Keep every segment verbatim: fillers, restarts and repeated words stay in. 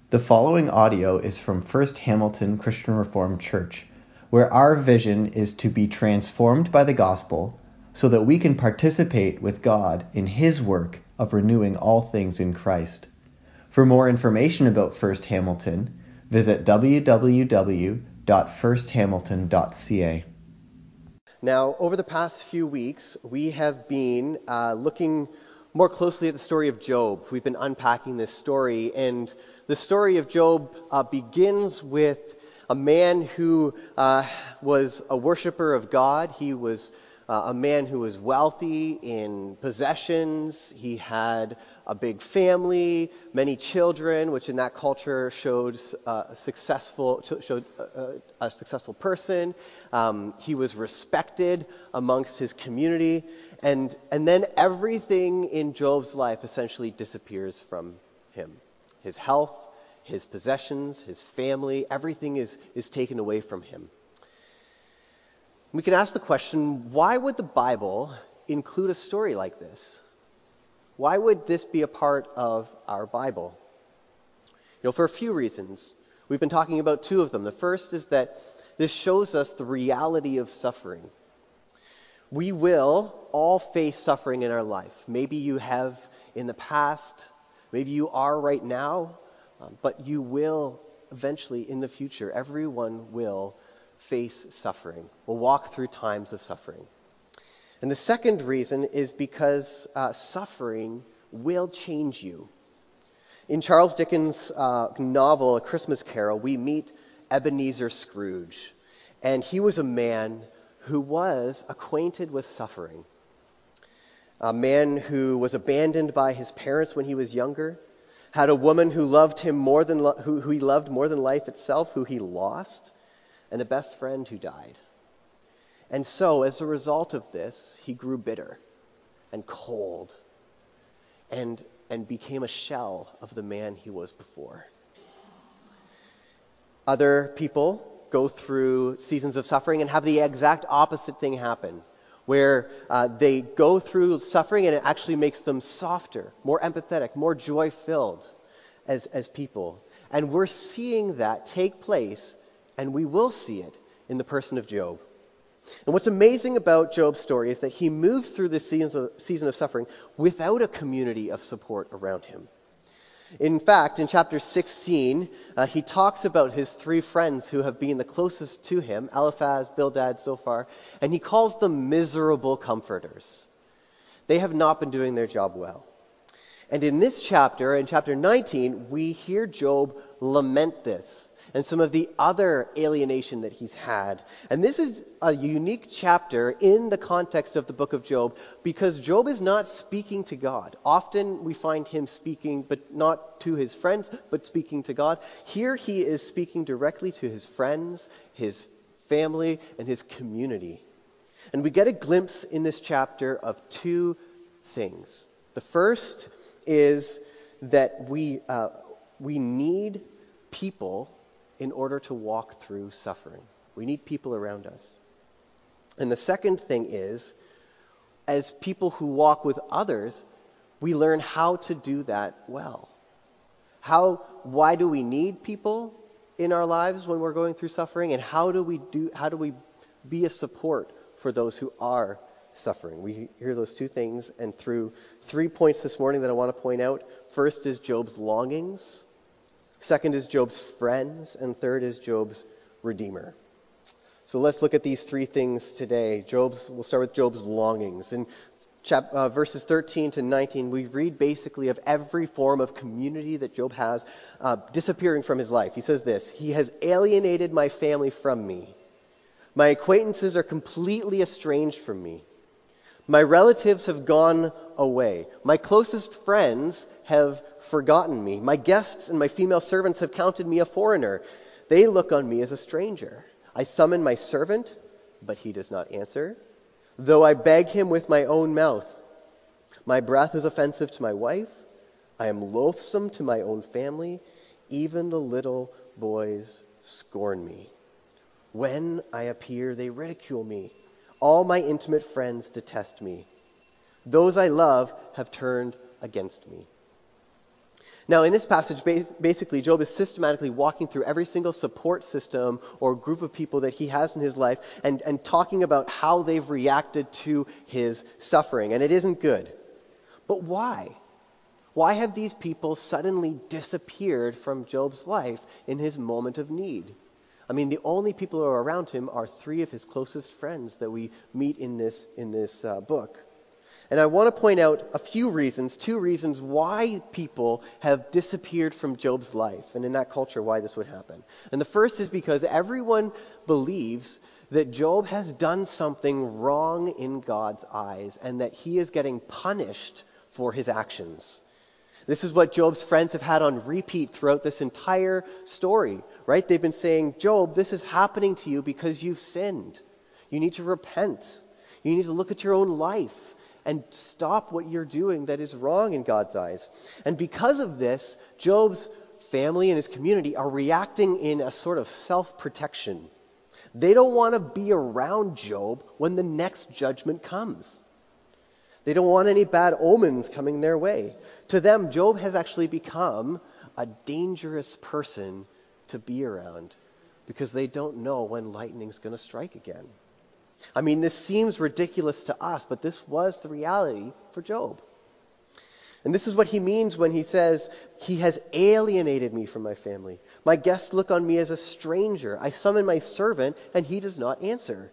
The following audio is from First Hamilton Christian Reformed Church, where our vision is to be transformed by the gospel so that we can participate with God in His work of renewing all things in Christ. For more information about First Hamilton, visit w w w dot first hamilton dot c a. Now, over the past few weeks, we have been uh, looking more closely at the story of Job. We've been unpacking this story, and the story of Job uh, begins with a man who uh, was a worshiper of God. He was uh, a man who was wealthy in possessions. He had a big family, many children, which in that culture showed uh, a successful showed a, a successful person. Um, he was respected amongst his community, and and then everything in Job's life essentially disappears from him. His health, his possessions, his family, everything is is taken away from him. We can ask the question, why would the Bible include a story like this? Why would this be a part of our Bible? You know, for a few reasons. We've been talking about two of them. The first is that this shows us the reality of suffering. We will all face suffering in our life. Maybe you have in the past, maybe you are right now, um, but you will eventually in the future. Everyone will face suffering, will walk through times of suffering. And the second reason is because uh, suffering will change you. In Charles Dickens' uh, novel, A Christmas Carol, we meet Ebenezer Scrooge. And he was a man who was acquainted with suffering. A man who was abandoned by his parents when he was younger, had a woman who loved him more than lo- who, who he loved more than life itself, who he lost, and a best friend who died. And so, as a result of this, he grew bitter and cold and, and became a shell of the man he was before. Other people go through seasons of suffering and have the exact opposite thing happen, where uh, they go through suffering and it actually makes them softer, more empathetic, more joy-filled as, as people. And we're seeing that take place, and we will see it in the person of Job. And what's amazing about Job's story is that he moves through this season of, season of suffering without a community of support around him. In fact, in chapter sixteen, uh, he talks about his three friends who have been the closest to him, Eliphaz, Bildad, Zophar, and he calls them miserable comforters. They have not been doing their job well. And in this chapter, in chapter nineteen, we hear Job lament this and some of the other alienation that he's had. And this is a unique chapter in the context of the book of Job because Job is not speaking to God. Often we find him speaking, but not to his friends, but speaking to God. Here he is speaking directly to his friends, his family, and his community. And we get a glimpse in this chapter of two things. The first is that we uh, we need people in order to walk through suffering. We need people around us. And the second thing is, as people who walk with others, we learn how to do that well. How, why do we need people in our lives when we're going through suffering? And how do we do, how do we be a support for those who are suffering? We hear those two things, and through three points this morning that I want to point out. First is Job's longings. Second is Job's friends, and third is Job's redeemer. So let's look at these three things today. Job's, we'll start with Job's longings. In chap, uh, verses thirteen to nineteen, we read basically of every form of community that Job has uh, disappearing from his life. He says this: "He has alienated my family from me. My acquaintances are completely estranged from me. My relatives have gone away. My closest friends have forgotten me. My guests and my female servants have counted me a foreigner. They look on me as a stranger. I summon my servant, but he does not answer, though I beg him with my own mouth. My breath is offensive to my wife. I am loathsome to my own family. Even the little boys scorn me. When I appear, they ridicule me. All my intimate friends detest me. Those I love have turned against me." Now, in this passage, bas- basically, Job is systematically walking through every single support system or group of people that he has in his life and, and talking about how they've reacted to his suffering. And it isn't good. But why? Why have these people suddenly disappeared from Job's life in his moment of need? I mean, the only people who are around him are three of his closest friends that we meet in this, in this uh, book. And I want to point out a few reasons, two reasons why people have disappeared from Job's life, and in that culture, why this would happen. And the first is because everyone believes that Job has done something wrong in God's eyes and that he is getting punished for his actions. This is what Job's friends have had on repeat throughout this entire story, right? They've been saying, Job, this is happening to you because you've sinned. You need to repent. You need to look at your own life and stop what you're doing that is wrong in God's eyes. And because of this, Job's family and his community are reacting in a sort of self-protection. They don't want to be around Job when the next judgment comes. They don't want any bad omens coming their way. To them, Job has actually become a dangerous person to be around because they don't know when lightning's going to strike again. I mean, this seems ridiculous to us, but this was the reality for Job. And this is what he means when he says, he has alienated me from my family. My guests look on me as a stranger. I summon my servant, and he does not answer.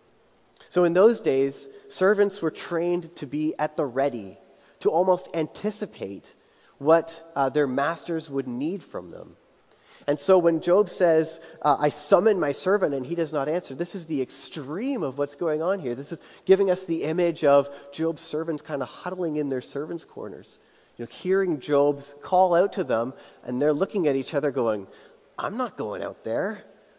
So in those days, servants were trained to be at the ready, to almost anticipate what uh, their masters would need from them. And so when Job says, uh, I summon my servant and he does not answer, this is the extreme of what's going on here. This is giving us the image of Job's servants kind of huddling in their servants' corners, you know, hearing Job's call out to them, and they're looking at each other going, I'm not going out there.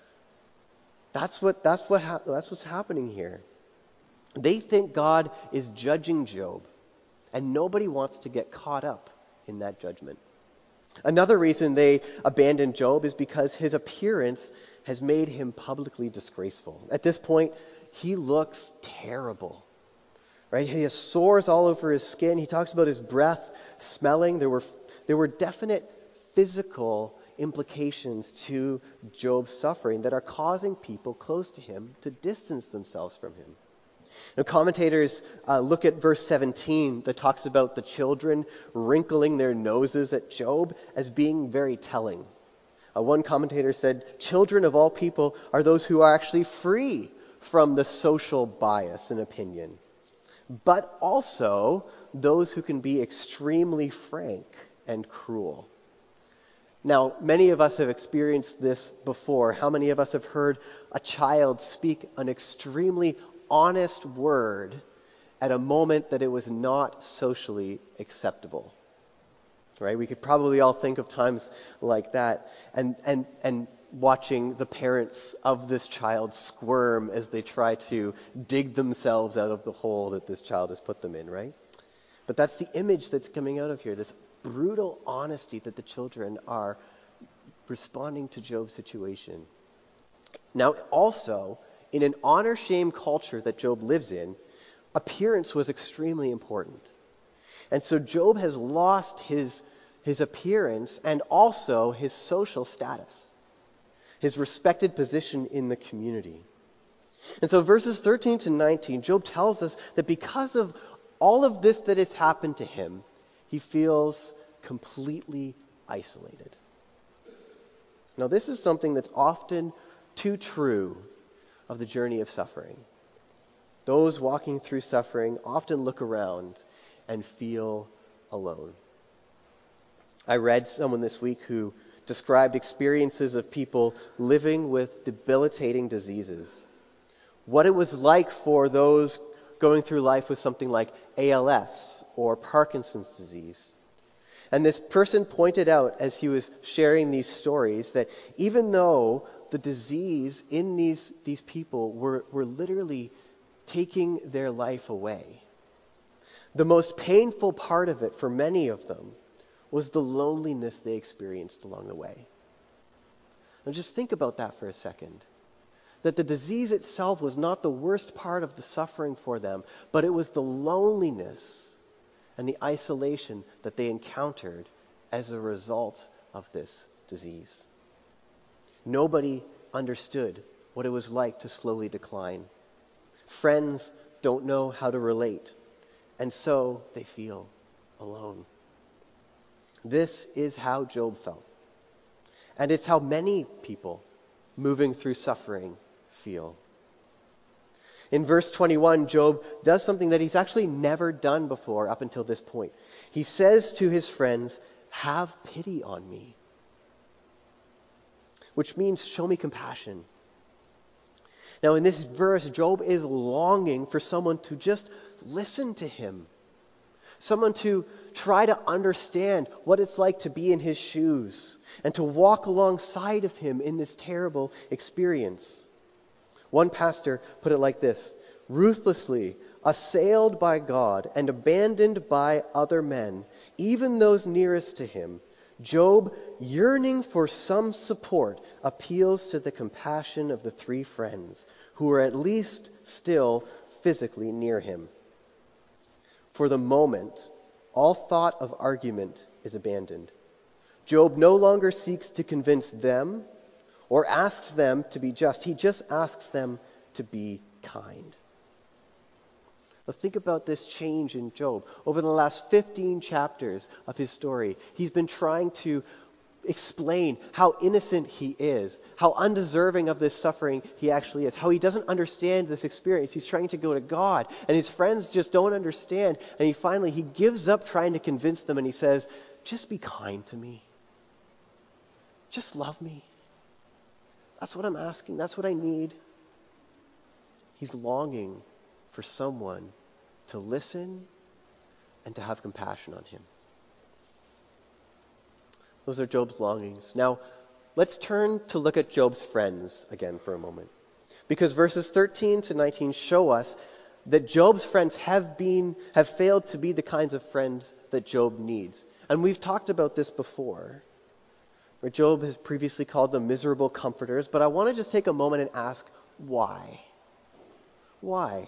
That's what that's what hap- that's what's happening here. They think God is judging Job, and nobody wants to get caught up in that judgment. Another reason they abandoned Job is because his appearance has made him publicly disgraceful. At this point, he looks terrible, right? He has sores all over his skin. He talks about his breath smelling. There were, there were definite physical implications to Job's suffering that are causing people close to him to distance themselves from him. Now, commentators uh, look at verse seventeen that talks about the children wrinkling their noses at Job as being very telling. Uh, one commentator said, children of all people are those who are actually free from the social bias and opinion, but also those who can be extremely frank and cruel. Now, many of us have experienced this before. How many of us have heard a child speak an extremely honest word at a moment that it was not socially acceptable? Right? We could probably all think of times like that, and and and watching the parents of this child squirm as they try to dig themselves out of the hole that this child has put them in, right? But that's the image that's coming out of here, this brutal honesty that the children are responding to Job's situation. Now, also, in an honor-shame culture that Job lives in, appearance was extremely important. And so Job has lost his, his appearance and also his social status, his respected position in the community. And so verses thirteen to nineteen, Job tells us that because of all of this that has happened to him, he feels completely isolated. Now, this is something that's often too true of the journey of suffering. Those walking through suffering often look around and feel alone. I read someone this week who described experiences of people living with debilitating diseases. What it was like for those going through life with something like A L S or Parkinson's disease. And this person pointed out as he was sharing these stories that even though the disease in these, these people were, were literally taking their life away, the most painful part of it for many of them was the loneliness they experienced along the way. Now just think about that for a second. That the disease itself was not the worst part of the suffering for them, but it was the loneliness and the isolation that they encountered as a result of this disease. Nobody understood what it was like to slowly decline. Friends don't know how to relate, and so they feel alone. This is how Job felt. And it's how many people moving through suffering feel. In verse twenty-one, Job does something that he's actually never done before up until this point. He says to his friends, "Have pity on me," which means show me compassion. Now, in this verse, Job is longing for someone to just listen to him, someone to try to understand what it's like to be in his shoes and to walk alongside of him in this terrible experience. One pastor put it like this: ruthlessly assailed by God and abandoned by other men, even those nearest to him, Job, yearning for some support, appeals to the compassion of the three friends who are at least still physically near him. For the moment, all thought of argument is abandoned. Job no longer seeks to convince them or asks them to be just. He just asks them to be kind. But think about this change in Job. Over the last fifteen chapters of his story, he's been trying to explain how innocent he is, how undeserving of this suffering he actually is, how he doesn't understand this experience. He's trying to go to God, and his friends just don't understand. And he finally, he gives up trying to convince them, and he says, just be kind to me. Just love me. That's what I'm asking. That's what I need. He's longing for someone to listen and to have compassion on him. Those are Job's longings. Now, let's turn to look at Job's friends again for a moment. Because verses thirteen to nineteen show us that Job's friends have been have failed to be the kinds of friends that Job needs. And we've talked about this before, where Job has previously called them miserable comforters, but I want to just take a moment and ask, why? Why?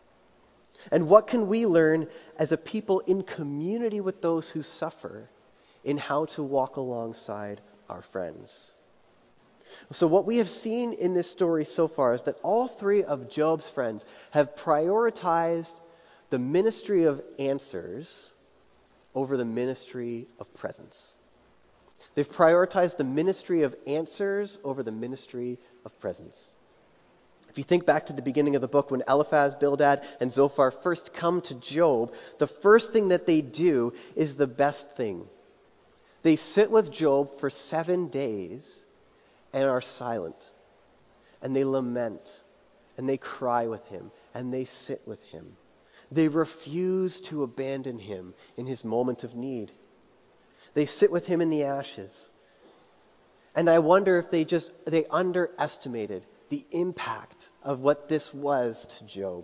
And what can we learn as a people in community with those who suffer in how to walk alongside our friends? So what we have seen in this story so far is that all three of Job's friends have prioritized the ministry of answers over the ministry of presence. They've prioritized the ministry of answers over the ministry of presence. If you think back to the beginning of the book, when Eliphaz, Bildad, and Zophar first come to Job, the first thing that they do is the best thing. They sit with Job for seven days and are silent. And they lament. And they cry with him. And they sit with him. They refuse to abandon him in his moment of need. They sit with him in the ashes. And I wonder if they just, they underestimated the impact of what this was to Job.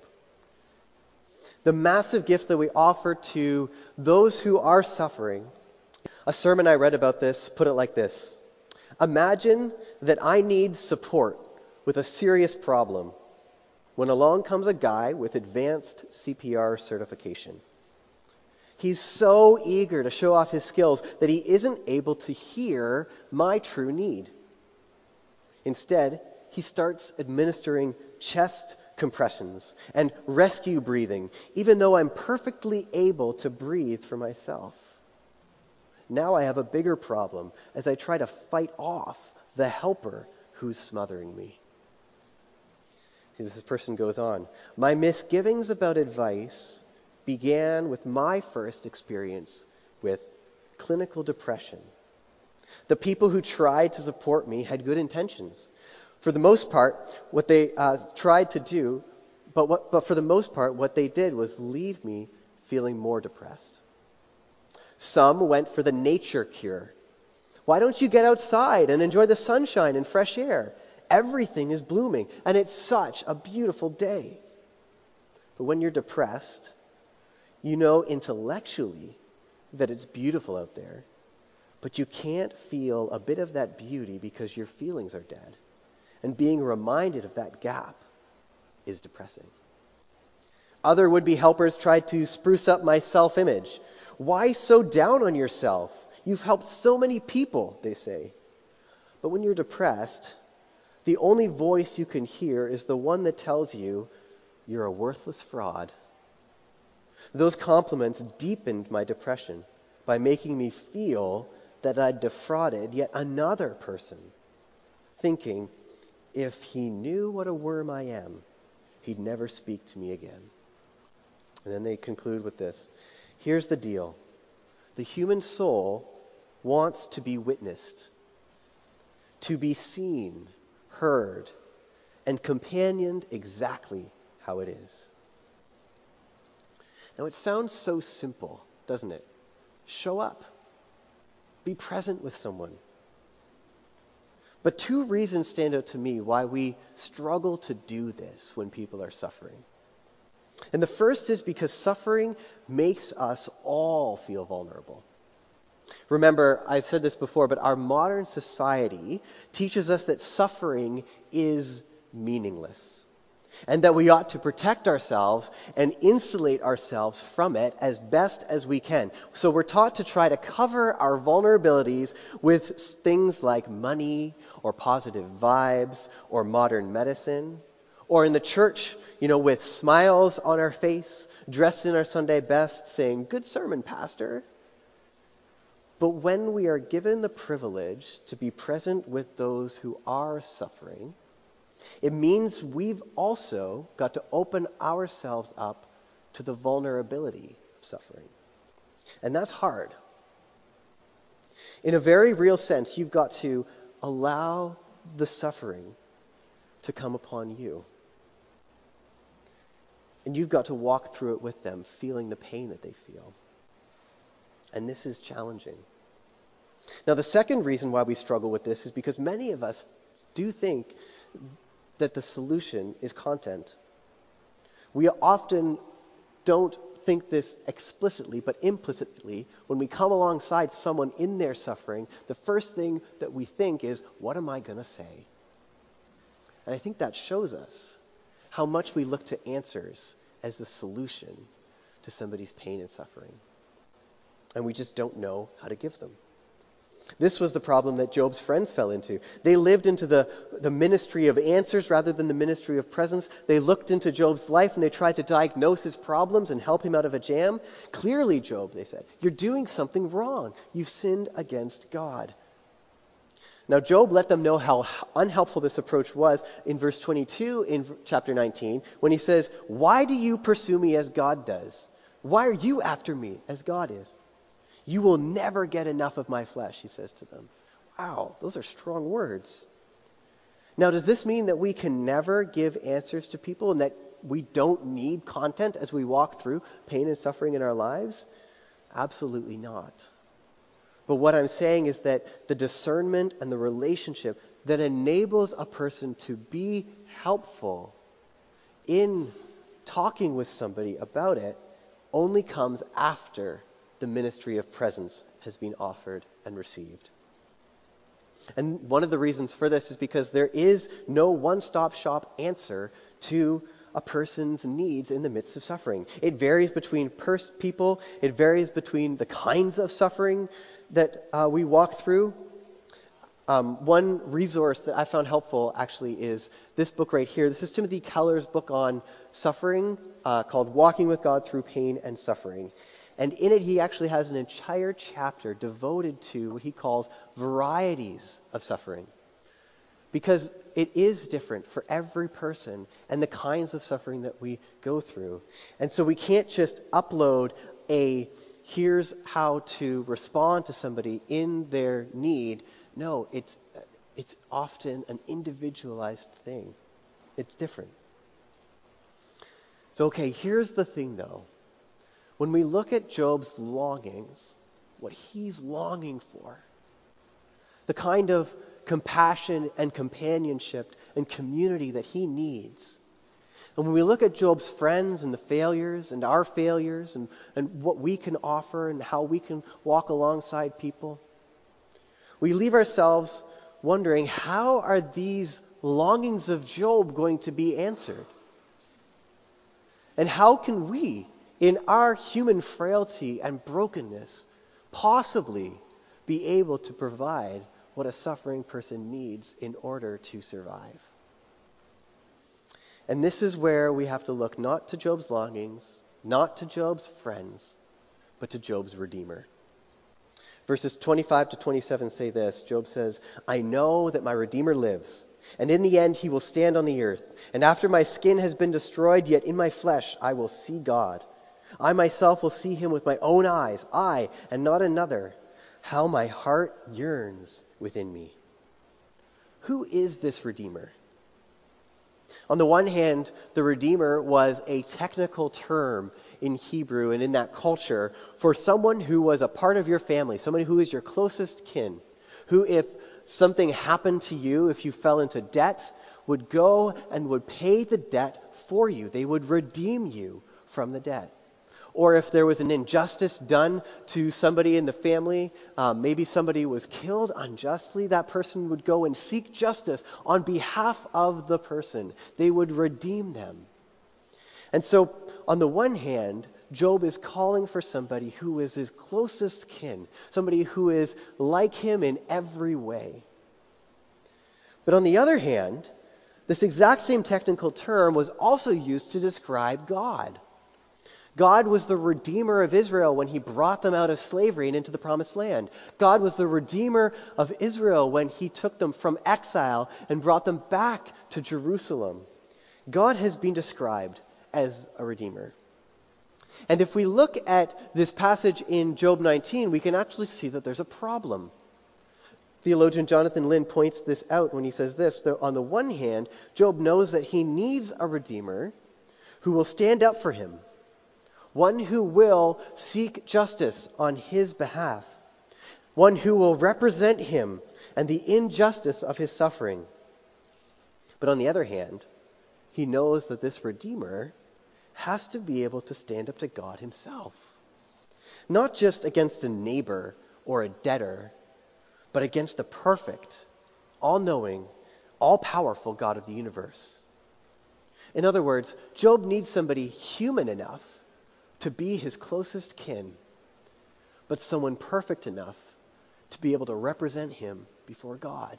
The massive gift that we offer to those who are suffering. A sermon I read about this put it like this: imagine that I need support with a serious problem when along comes a guy with advanced C P R certification. He's so eager to show off his skills that he isn't able to hear my true need. Instead, he starts administering chest compressions and rescue breathing, even though I'm perfectly able to breathe for myself. Now I have a bigger problem as I try to fight off the helper who's smothering me. This person goes on. My misgivings about advice began with my first experience with clinical depression. The people who tried to support me had good intentions. For the most part, what they uh, tried to do, but, what, but for the most part, what they did was leave me feeling more depressed. Some went for the nature cure. Why don't you get outside and enjoy the sunshine and fresh air? Everything is blooming, and it's such a beautiful day. But when you're depressed, you know intellectually that it's beautiful out there, but you can't feel a bit of that beauty because your feelings are dead. And being reminded of that gap is depressing. Other would-be helpers tried to spruce up my self-image. Why so down on yourself? You've helped so many people, they say. But when you're depressed, the only voice you can hear is the one that tells you you're a worthless fraud. Those compliments deepened my depression by making me feel that I'd defrauded yet another person, thinking, if he knew what a worm I am, he'd never speak to me again. And then they conclude with this. Here's the deal. The human soul wants to be witnessed, to be seen, heard, and companioned exactly how it is. Now it sounds so simple, doesn't it? Show up. Be present with someone. But two reasons stand out to me why we struggle to do this when people are suffering. And the first is because suffering makes us all feel vulnerable. Remember, I've said this before, but our modern society teaches us that suffering is meaningless, and that we ought to protect ourselves and insulate ourselves from it as best as we can. So we're taught to try to cover our vulnerabilities with things like money or positive vibes or modern medicine, or in the church, you know, with smiles on our face, dressed in our Sunday best, saying, "Good sermon, Pastor." But when we are given the privilege to be present with those who are suffering, it means we've also got to open ourselves up to the vulnerability of suffering. And that's hard. In a very real sense, you've got to allow the suffering to come upon you. And you've got to walk through it with them, feeling the pain that they feel. And this is challenging. Now, the second reason why we struggle with this is because many of us do think that the solution is content. We often don't think this explicitly, but implicitly, when we come alongside someone in their suffering, the first thing that we think is, what am I going to say? And I think that shows us how much we look to answers as the solution to somebody's pain and suffering. And we just don't know how to give them. This was the problem that Job's friends fell into. They lived into the, the ministry of answers rather than the ministry of presence. They looked into Job's life and they tried to diagnose his problems and help him out of a jam. Clearly, Job, they said, you're doing something wrong. You've sinned against God. Now, Job let them know how unhelpful this approach was in verse twenty-two in chapter nineteen, when he says, "Why do you pursue me as God does? Why are you after me as God is? You will never get enough of my flesh," he says to them. Wow, those are strong words. Now, does this mean that we can never give answers to people and that we don't need content as we walk through pain and suffering in our lives? Absolutely not. But what I'm saying is that the discernment and the relationship that enables a person to be helpful in talking with somebody about it only comes after the ministry of presence has been offered and received. And one of the reasons for this is because there is no one-stop shop answer to a person's needs in the midst of suffering. It varies between pers- people. It varies between the kinds of suffering that uh, we walk through. Um, one resource that I found helpful actually is this book right here. This is Timothy Keller's book on suffering uh, called Walking with God Through Pain and Suffering. And in it, he actually has an entire chapter devoted to what he calls varieties of suffering. Because it is different for every person and the kinds of suffering that we go through. And so we can't just upload a, here's how to respond to somebody in their need. No, it's it's often an individualized thing. It's different. So, okay, here's the thing, though. When we look at Job's longings, what he's longing for, the kind of compassion and companionship and community that he needs, and when we look at Job's friends and the failures and our failures and, and what we can offer and how we can walk alongside people, we leave ourselves wondering, how are these longings of Job going to be answered? And how can we, in our human frailty and brokenness, possibly be able to provide what a suffering person needs in order to survive. And this is where we have to look not to Job's longings, not to Job's friends, but to Job's Redeemer. Verses twenty-five to twenty-seven say this. Job says, I know that my Redeemer lives, and in the end he will stand on the earth. And after my skin has been destroyed, yet in my flesh I will see God. I myself will see him with my own eyes, I and not another. How my heart yearns within me. Who is this Redeemer? On the one hand, the Redeemer was a technical term in Hebrew and in that culture for someone who was a part of your family, somebody who is your closest kin, who if something happened to you, if you fell into debt, would go and would pay the debt for you. They would redeem you from the debt. Or if there was an injustice done to somebody in the family, um, maybe somebody was killed unjustly, that person would go and seek justice on behalf of the person. They would redeem them. And so, on the one hand, Job is calling for somebody who is his closest kin, somebody who is like him in every way. But on the other hand, this exact same technical term was also used to describe God. God was the Redeemer of Israel when he brought them out of slavery and into the Promised Land. God was the Redeemer of Israel when he took them from exile and brought them back to Jerusalem. God has been described as a Redeemer. And if we look at this passage in Job nineteen, we can actually see that there's a problem. Theologian Jonathan Lynn points this out when he says this, that on the one hand, Job knows that he needs a Redeemer who will stand up for him, one who will seek justice on his behalf, one who will represent him and the injustice of his suffering. But on the other hand, he knows that this Redeemer has to be able to stand up to God himself, not just against a neighbor or a debtor, but against the perfect, all-knowing, all-powerful God of the universe. In other words, Job needs somebody human enough to be his closest kin, but someone perfect enough to be able to represent him before God.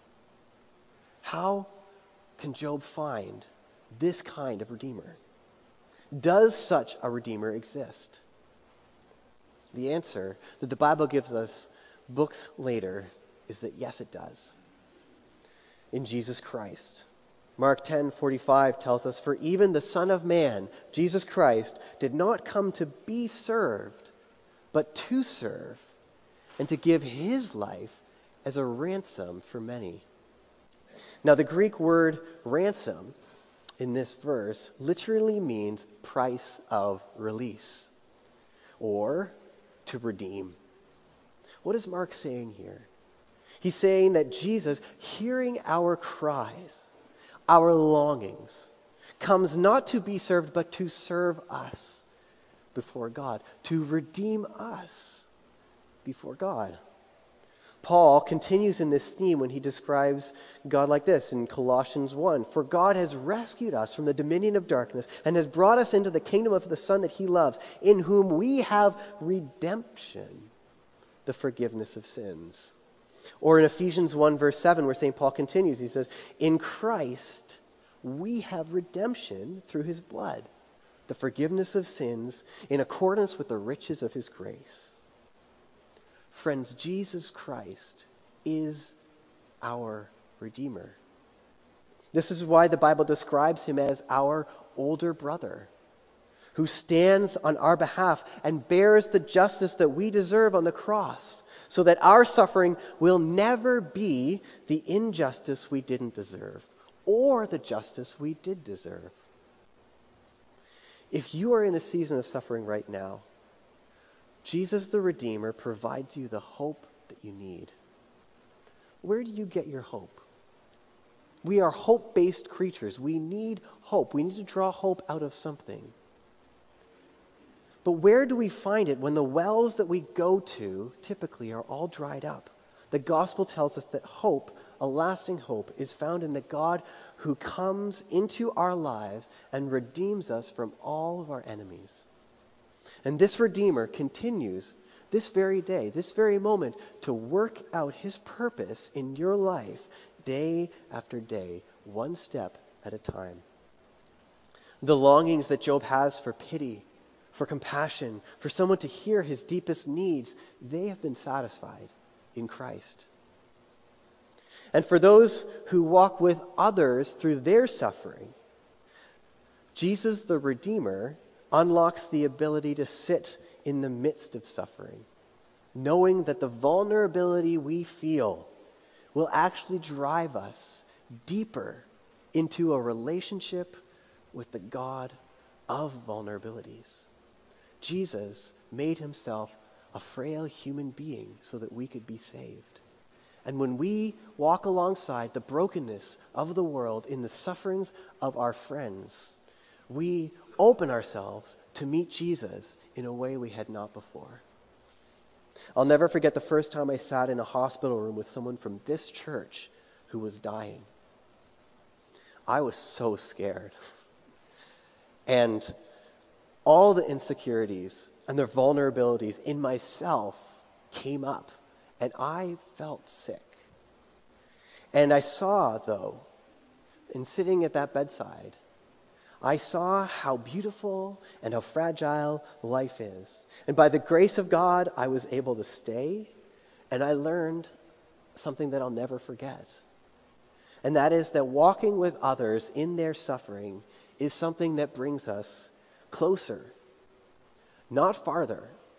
How can Job find this kind of Redeemer? Does such a Redeemer exist? The answer that the Bible gives us books later is that yes, it does. In Jesus Christ. Mark ten forty-five tells us, for even the Son of Man, Jesus Christ, did not come to be served, but to serve, and to give his life as a ransom for many. Now the Greek word ransom in this verse literally means price of release, or to redeem. What is Mark saying here? He's saying that Jesus, hearing our cries, our longings, comes not to be served, but to serve us before God, to redeem us before God. Paul continues in this theme when he describes God like this in Colossians one. For God has rescued us from the dominion of darkness and has brought us into the kingdom of the Son that he loves, in whom we have redemption, the forgiveness of sins. Or in Ephesians one verse seven, where Saint Paul continues, he says, in Christ we have redemption through his blood, the forgiveness of sins in accordance with the riches of his grace. Friends, Jesus Christ is our Redeemer. This is why the Bible describes him as our older brother, who stands on our behalf and bears the justice that we deserve on the cross, so that our suffering will never be the injustice we didn't deserve, or the justice we did deserve. If you are in a season of suffering right now, Jesus the Redeemer provides you the hope that you need. Where do you get your hope? We are hope-based creatures. We need hope. We need to draw hope out of something. But where do we find it when the wells that we go to typically are all dried up? The gospel tells us that hope, a lasting hope, is found in the God who comes into our lives and redeems us from all of our enemies. And this Redeemer continues this very day, this very moment, to work out his purpose in your life day after day, one step at a time. The longings that Job has for pity, for compassion, for someone to hear his deepest needs, they have been satisfied in Christ. And for those who walk with others through their suffering, Jesus the Redeemer unlocks the ability to sit in the midst of suffering, knowing that the vulnerability we feel will actually drive us deeper into a relationship with the God of vulnerabilities. Jesus made himself a frail human being so that we could be saved. And when we walk alongside the brokenness of the world in the sufferings of our friends, we open ourselves to meet Jesus in a way we had not before. I'll never forget the first time I sat in a hospital room with someone from this church who was dying. I was so scared. And all the insecurities and the vulnerabilities in myself came up, and I felt sick. And I saw, though, in sitting at that bedside, I saw how beautiful and how fragile life is. And by the grace of God, I was able to stay, and I learned something that I'll never forget. And that is that walking with others in their suffering is something that brings us closer, not farther,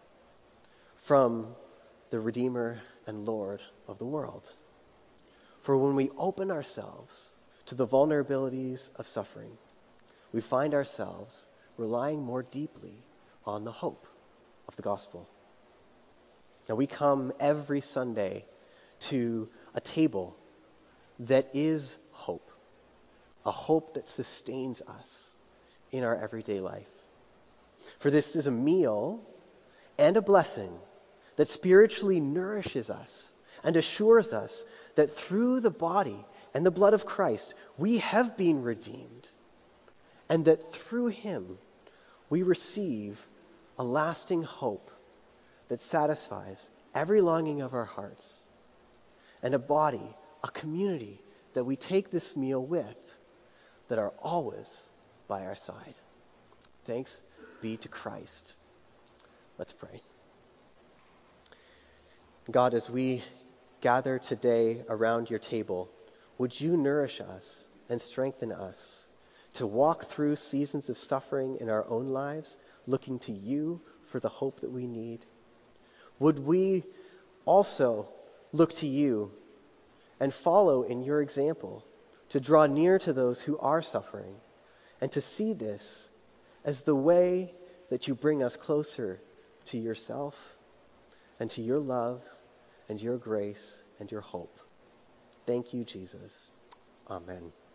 from the Redeemer and Lord of the world. For when we open ourselves to the vulnerabilities of suffering, we find ourselves relying more deeply on the hope of the gospel. Now, we come every Sunday to a table that is hope, a hope that sustains us in our everyday life. For this is a meal and a blessing that spiritually nourishes us and assures us that through the body and the blood of Christ, we have been redeemed, and that through him we receive a lasting hope that satisfies every longing of our hearts, and a body, a community that we take this meal with that are always by our side. Thanks be to Christ. Let's pray. God, as we gather today around your table, would you nourish us and strengthen us to walk through seasons of suffering in our own lives, looking to you for the hope that we need? Would we also look to you and follow in your example to draw near to those who are suffering, and to see this as the way that you bring us closer to yourself and to your love and your grace and your hope. Thank you, Jesus. Amen.